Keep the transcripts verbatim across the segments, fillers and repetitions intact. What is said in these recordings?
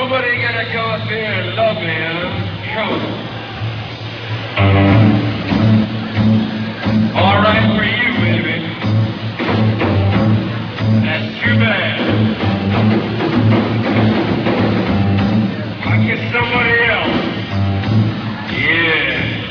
Nobody gonna come up here and love me, huh? Come on. All right for you, baby. That's too bad. I'll get somebody else. Yeah.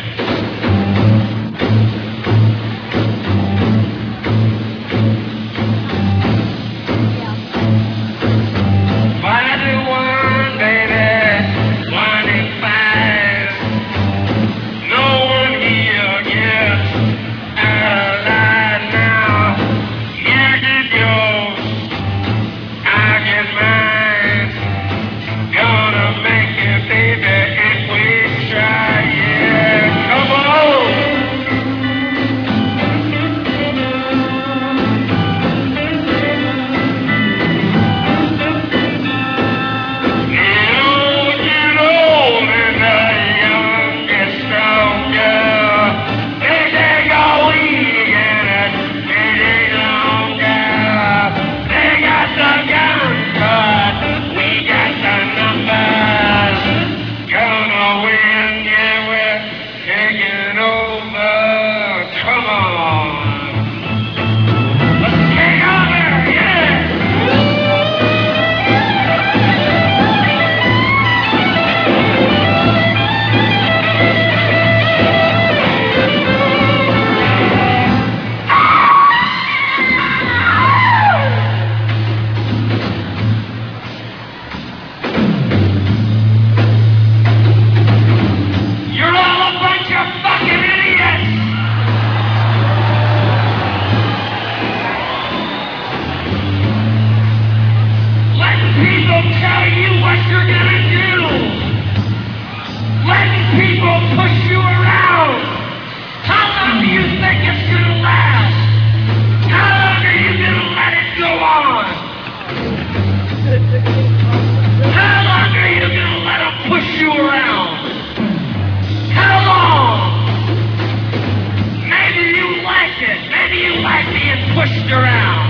Pushed around.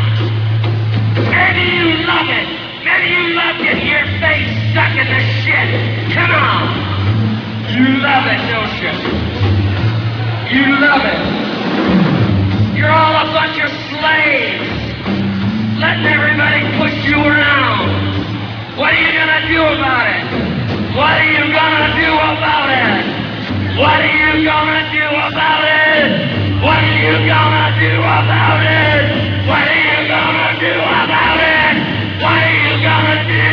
Maybe you love it. Maybe you love getting your face stuck in the shit. Come on. You love it, don't you? You love it. You're all a bunch of slaves. Letting everybody push you around. What are you gonna do about it? What are you gonna do about it? What are you gonna do about it? What are you gonna do about it? What are you gonna do about it? What are you gonna do?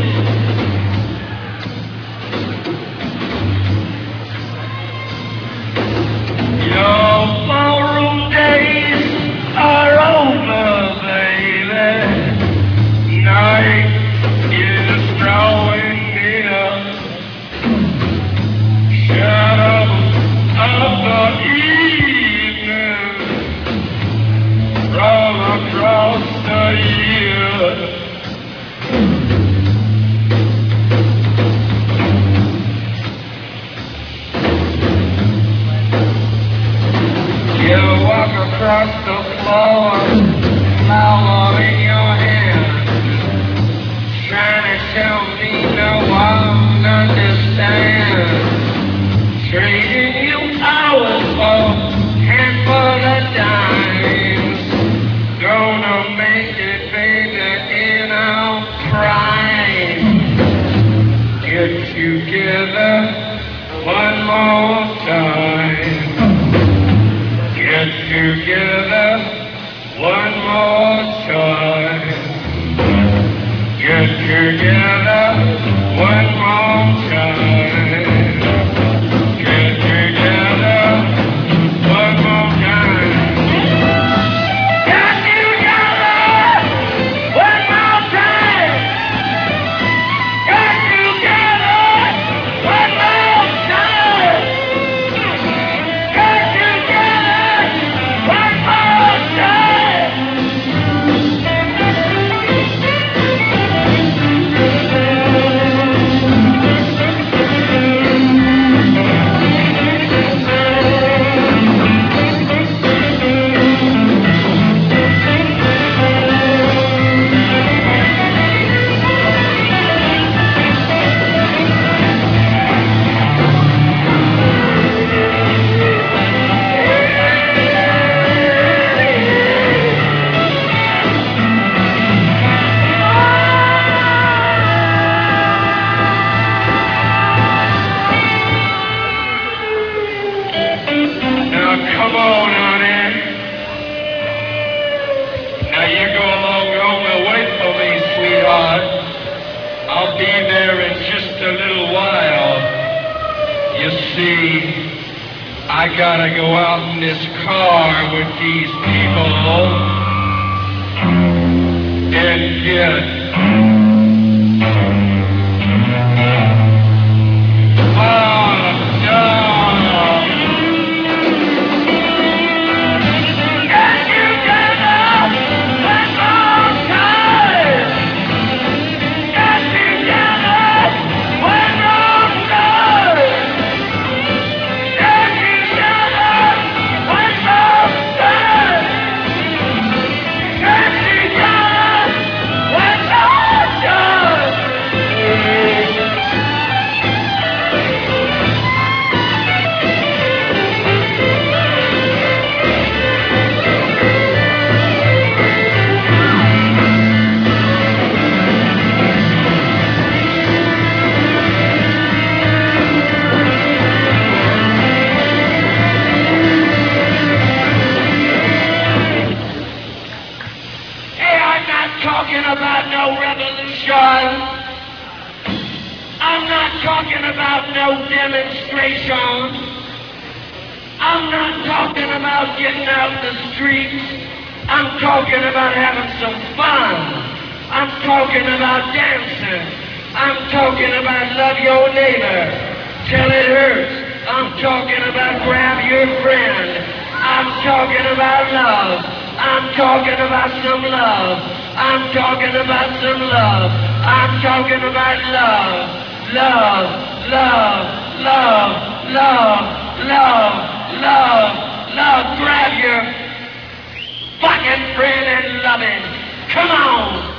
Your ballroom days are over, baby. Night is drawing near. Shadows of the evening roll across the year. You walk across the floor, flower in your hand, trying to tell me no one understands. Trading you hours for a handful of dimes. Gonna make it, baby, in our prime. Get together one more time. Get together one more time. Get together one more time. Get together one more time. Get together one more time. Get together one more time. Get together one more time. You see, I gotta go out in this car with these people and get fucked up. And you get up one more time. And you get up one more time. And you get up one more time. And you get up one more time. Hey, I'm not talking about no revolution. I'm not talking about no demonstration. I'm not talking about getting out in the streets. I'm talking about having some fun. I'm talking about dancing. I'm talking about love your neighbor till it hurts. I'm talking about grab your friend. I'm talking about love. I'm talking about some love. I'm talking about some love. I'm talking about love. Love, love, love, love, love, love, love. Grab your fucking friend and love him. Come on.